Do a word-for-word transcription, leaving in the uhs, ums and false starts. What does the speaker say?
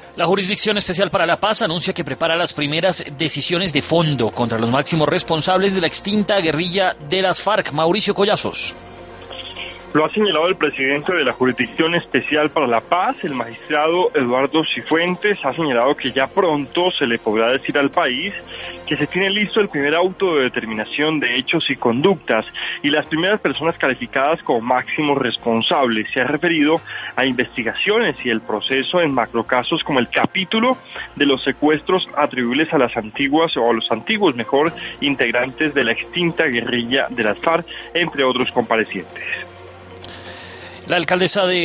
La Jurisdicción Especial para la Paz anuncia que prepara las primeras decisiones de fondo contra los máximos responsables de la extinta guerrilla de las FARC. Mauricio Collazos. Lo ha señalado el presidente de la Jurisdicción Especial para la Paz, el magistrado Eduardo Cifuentes. Ha señalado que ya pronto se le podrá decir al país que se tiene listo el primer auto de determinación de hechos y conductas y las primeras personas calificadas como máximos responsables. Se ha referido a investigaciones y el proceso en macrocasos como el capítulo de los secuestros atribuibles a las antiguas o a los antiguos, mejor, integrantes de la extinta guerrilla de las FARC, entre otros comparecientes. La alcaldesa de